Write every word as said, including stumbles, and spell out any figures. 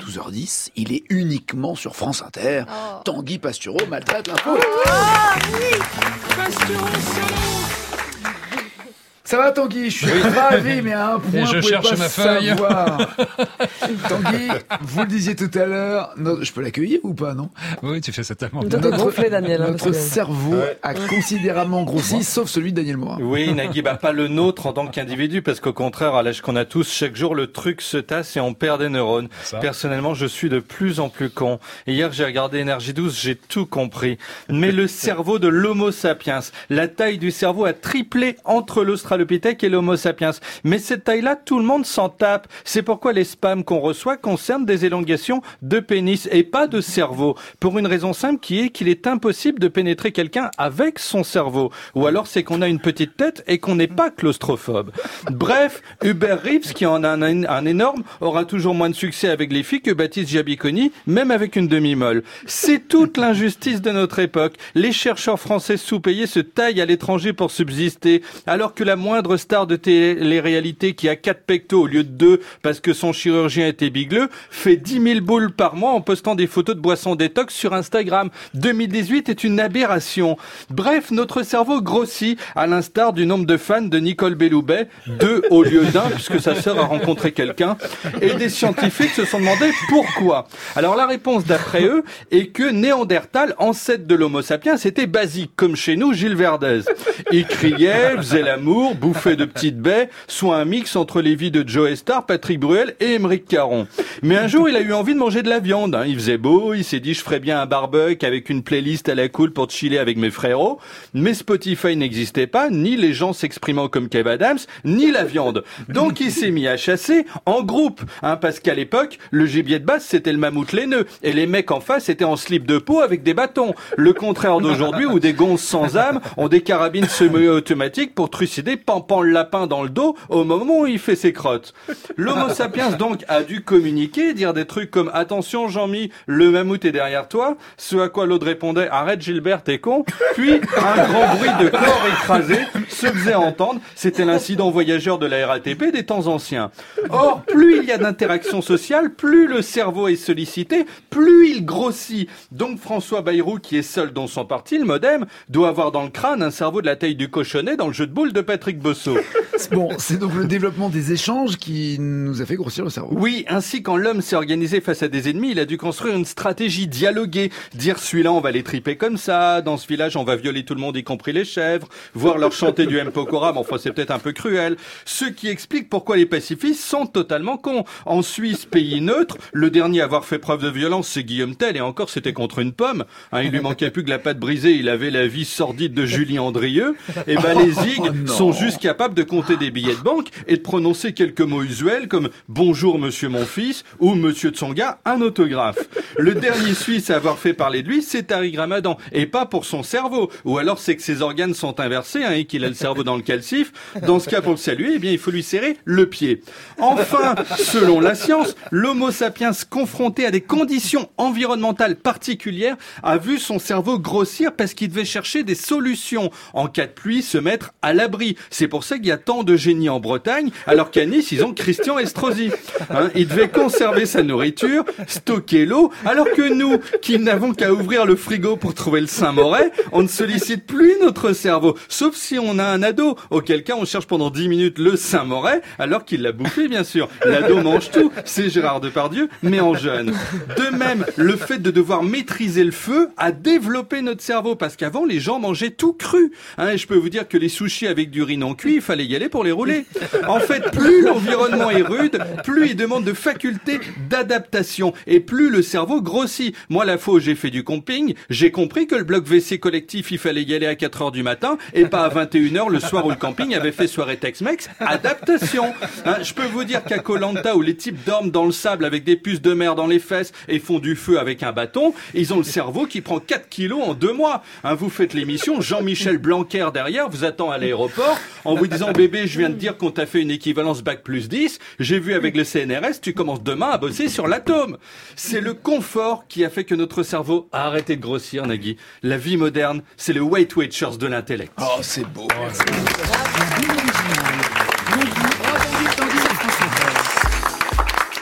douze heures dix, il est uniquement sur France Inter. Oh. Tanguy Pastureau maltraite l'info. Ah oui, Pastureau, salaud. Ça va Tanguy, je suis oui. ravi, mais à un point, et je vous cherche pas ma feuille. Tanguy, vous le disiez tout à l'heure, notre... je peux l'accueillir ou pas, non? Oui, tu fais ça tellement bien. Notre, gonflé, Daniel, hein, notre cerveau ouais. a considérablement grossi, sauf celui de Daniel Morin. Oui, Nagui, bah pas le nôtre en tant qu'individu, parce qu'au contraire, à l'âge qu'on a tous, chaque jour, le truc se tasse et on perd des neurones. Ça. Personnellement, je suis de plus en plus con. Hier, j'ai regardé Énergie douze, j'ai tout compris. Mais le cerveau de l'Homo sapiens, la taille du cerveau a triplé entre l'Australopithèque et l'Homo sapiens. Mais cette taille-là, tout le monde s'en tape. C'est pourquoi les spams qu'on reçoit concernent des élongations de pénis et pas de cerveau. Pour une raison simple qui est qu'il est impossible de pénétrer quelqu'un avec son cerveau. Ou alors c'est qu'on a une petite tête et qu'on n'est pas claustrophobe. Bref, Hubert Reeves, qui en a un, un énorme, aura toujours moins de succès avec les filles que Baptiste Giabiconi, même avec une demi-molle. C'est toute l'injustice de notre époque. Les chercheurs français sous-payés se taillent à l'étranger pour subsister, alors que la moindre star de télé-réalité qui a quatre pectos au lieu de deux parce que son chirurgien était bigleux fait dix mille boules par mois en postant des photos de boissons détox sur Instagram. deux mille dix-huit est une aberration. Bref, notre cerveau grossit à l'instar du nombre de fans de Nicole Belloubet, deux au lieu d'un puisque sa sœur a rencontré quelqu'un, et des scientifiques se sont demandé pourquoi. Alors la réponse d'après eux est que Néandertal, ancêtre de l'Homo sapiens, c'était basique, comme chez nous Gilles Verdez. Il criait, faisait l'amour, bouffait de petites baies, soit un mix entre les vies de Joe Star, Patrick Bruel et Émeric Caron. Mais un jour, il a eu envie de manger de la viande. Hein. Il faisait beau, il s'est dit, je ferais bien un barbecue avec une playlist à la cool pour chiller avec mes frérots. Mais Spotify n'existait pas, ni les gens s'exprimant comme Kev Adams, ni la viande. Donc il s'est mis à chasser en groupe, hein, parce qu'à l'époque, le gibier de base, c'était le mammouth laineux, et les mecs en face étaient en slip de peau avec des bâtons. Le contraire d'aujourd'hui, où des gonzes sans âme ont des carabines semi-automatiques pour trucider Pampan le lapin dans le dos au moment où il fait ses crottes. L'Homo sapiens donc a dû communiquer, dire des trucs comme « Attention Jean-Mi, le mammouth est derrière toi », ce à quoi l'autre répondait « Arrête Gilbert, t'es con », puis un grand bruit de corps écrasé se faisait entendre. C'était l'incident voyageur de la R A T P des temps anciens. Or, plus il y a d'interactions sociales, plus le cerveau est sollicité, plus il grossit. Donc François Bayrou, qui est seul dans son parti, le MoDem, doit avoir dans le crâne un cerveau de la taille du cochonnet dans le jeu de boules de Patrick Bosso. Bon, c'est donc le développement des échanges qui nous a fait grossir le cerveau. Oui, ainsi quand l'homme s'est organisé face à des ennemis, il a dû construire une stratégie dialoguée. Dire celui-là, on va les triper comme ça, dans ce village, on va violer tout le monde, y compris les chèvres, voir leur chanter du M-Pokora, mais enfin c'est peut-être un peu cruel. Ce qui explique pourquoi les pacifistes sont totalement cons. En Suisse, pays neutre, le dernier à avoir fait preuve de violence, c'est Guillaume Tell, et encore c'était contre une pomme. Hein, il lui manquait plus que la patte brisée, il avait la vie sordide de Julie Andrieux. Et ben les zig oh sont juste capables de compter des billets de banque et de prononcer quelques mots usuels comme « Bonjour monsieur mon fils » ou « Monsieur Tsonga, un autographe ». Le dernier Suisse à avoir fait parler de lui, c'est Tariq Ramadan, et pas pour son cerveau. Ou alors c'est que ses organes sont inversés hein, et qu'il a le cerveau dans le calcif. Dans ce cas, pour le saluer, eh bien il faut lui serrer le pied. Enfin, selon la science, l'Homo sapiens confronté à des conditions environnementales particulières a vu son cerveau grossir parce qu'il devait chercher des solutions. En cas de pluie, se mettre à l'abri. C'est pour ça qu'il y a tant de génies en Bretagne, alors qu'à Nice, ils ont Christian Estrosi. Hein, il devait conserver sa nourriture, stocker l'eau, alors que nous, qui n'avons qu'à ouvrir le frigo pour trouver le Saint-Moret, on ne sollicite plus notre cerveau. Sauf si on a un ado, auquel cas on cherche pendant dix minutes le Saint-Moret, alors qu'il l'a bouffé, bien sûr. L'ado mange tout, c'est Gérard Depardieu, mais en jeune. De même, le fait de devoir maîtriser le feu a développé notre cerveau, parce qu'avant, les gens mangeaient tout cru. Hein, et je peux vous dire que les sushis avec du riz non cuit, il fallait y aller pour les rouler. En fait, plus l'environnement est rude, plus il demande de facultés d'adaptation, et plus le cerveau grossit. Moi, la fois où j'ai fait du camping, j'ai compris que le bloc W C collectif, il fallait y aller à quatre heures du matin, et pas à vingt et une heures le soir où le camping avait fait soirée Tex-Mex. Adaptation. Hein, je peux vous dire qu'à Koh Lanta, où les types dorment dans le sable avec des puces de mer dans les fesses et font du feu avec un bâton, ils ont le cerveau qui prend quatre kilos en deux mois. Hein, vous faites l'émission, Jean-Michel Blanquer derrière vous attend à l'aéroport en vous disant « Bébé, je viens de dire qu'on t'a fait une équivalence bac plus dix, j'ai vu avec le C N R S, tu commences demain à bosser sur l'atome. » C'est le confort qui a fait que notre cerveau a arrêté de grossir, Nagui. La vie moderne, c'est le Weight Watchers de l'intellect. Oh, c'est beau. Bravo.